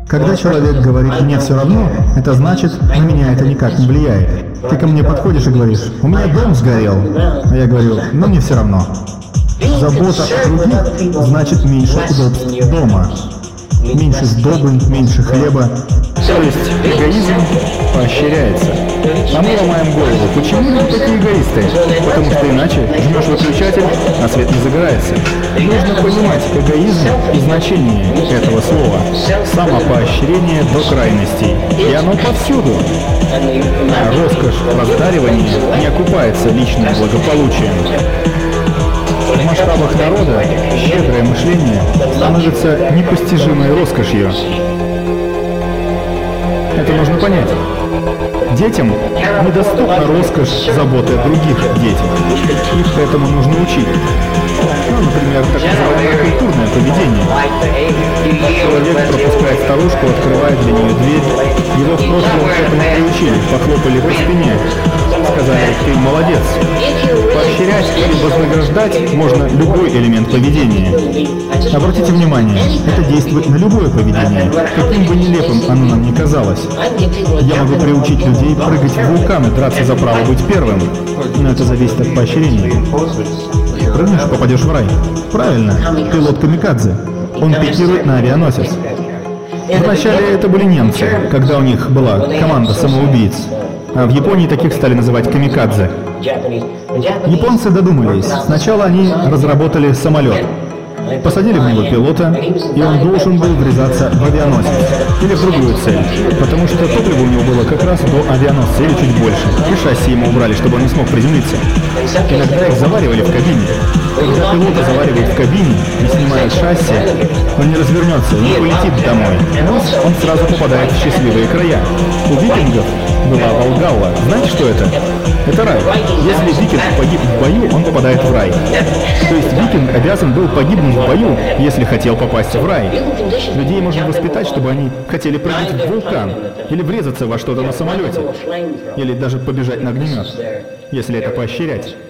Когда человек говорит «мне все равно», это значит, на меня это никак не влияет. Ты ко мне подходишь и говоришь «у меня дом сгорел», а я говорю «но мне все равно». Забота о других значит меньше удобств дома. Меньше сдобы, меньше хлеба. То есть эгоизм поощряется. А мы ломаем голову. Почему люди такие эгоисты? Потому что иначе жмешь выключатель, а свет не загорается. Нужно понимать эгоизм и значение этого слова. Самопоощрение до крайностей. И оно повсюду. Роскошь раздаривания не окупается личным благополучием. В масштабах народа щедрое мышление становится непостижимой роскошью. Это нужно понять. Детям недоступна роскошь заботы о других детях. Их этому нужно учить. Ну, например, так называемое культурное поведение. Человек пропускает старушку, открывает для нее дверь. Его в прошлом к этому приучили, похлопали по спине. Сказали, ты молодец. Поощрять или вознаграждать можно любой элемент поведения. Обратите внимание, это действует на любое поведение, каким бы нелепым оно нам ни казалось. Я могу приучить людей прыгать в вулканы, драться за право быть первым, но это зависит от поощрения. Прыгнешь, попадешь в рай. Правильно, пилот камикадзе. Он пикирует на авианосец. Вначале это были немцы, когда у них была команда самоубийц. А в Японии таких стали называть камикадзе. Японцы додумались. Сначала они разработали самолет. Посадили в него пилота, и он должен был врезаться в авианосец или в другую цель, потому что топливо у него было как раз до авианосца или чуть больше, и шасси ему убрали, чтобы он не смог приземлиться. Иногда их заваривали в кабине. Когда пилота заваривают в кабине и снимают шасси, он не развернется, не полетит домой. Он сразу попадает в счастливые края. У викингов была Волгалла. Знаете, что это? Это рай. Если викинг погиб в бою, он попадает в рай. То есть викинг обязан был погибнуть в бою, если хотел попасть в рай. Людей можно воспитать, чтобы они хотели прыгнуть в вулкан, или врезаться во что-то на самолете, или даже побежать на огнемет, если это поощрять.